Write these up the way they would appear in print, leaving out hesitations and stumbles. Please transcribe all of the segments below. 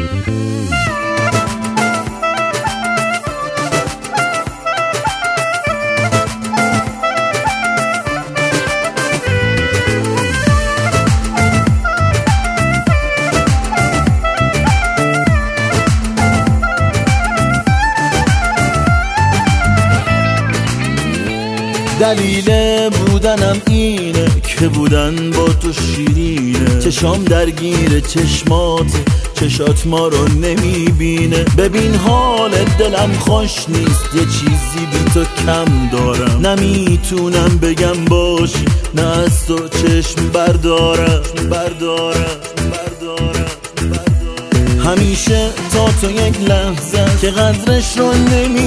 دلیل بودنم اینه که بودن با تو شیرینه، چشام درگیر چشمات، چشات ما رو نمیبینه. ببین حال دلم خوش نیست، یه چیزی بی تو کم دارم، نمیتونم بگم باشی، نه از تو چشم بردارم. همیشه تا تو یک لحظه که قدرش رو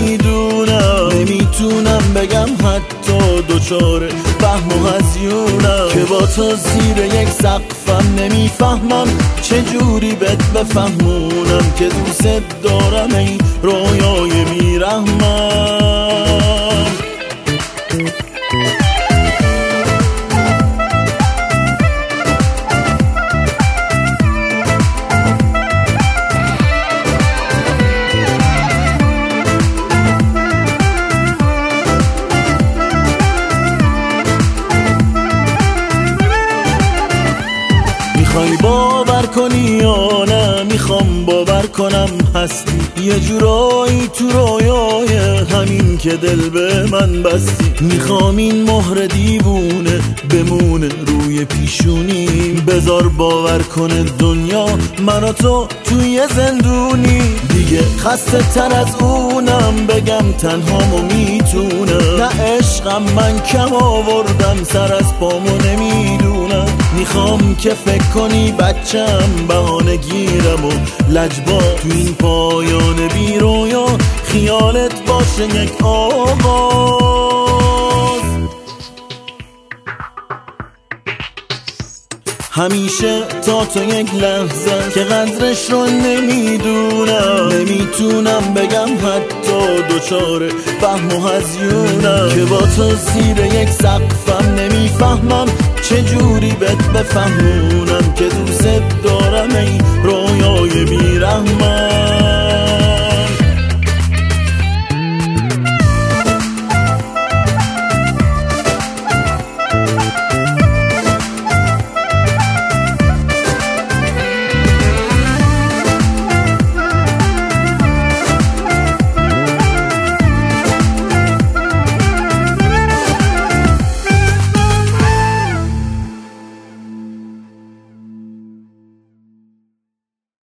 نمیتونم بگم، حتی دوچار فهم و هزیونم که با تو زیر یک سقفم. نمیفهمم چجوری بهت بفهمونم که دوست دارم، ای رویای بیرحمم. میخوای باور کنی یا نه، میخوام باور کنم هستی یه جورایی تو رویای همین که دل به من بستی. میخوام این مهر دیوونه بمونه روی پیشونیم، بذار باور کنه دنیا من و تو توی زندونی. دیگه خسته تر از اونم بگم تنهامو میتونم، نه عشقم من کم آوردم، سر از پامو نمیدونم. میخوام که فکر کنی بچم بهانه گیرم و لجبا تو این پایان بی رویا، خیالت باشه یک آغاز. همیشه تا تو یک لحظه که قدرش رو نمیتونم بگم، حتی دوچار فهم و هزیونم که با تو زیر یک سقفم. نمیفهمم چجوری بهت بفهمونم که دوست دارم، ای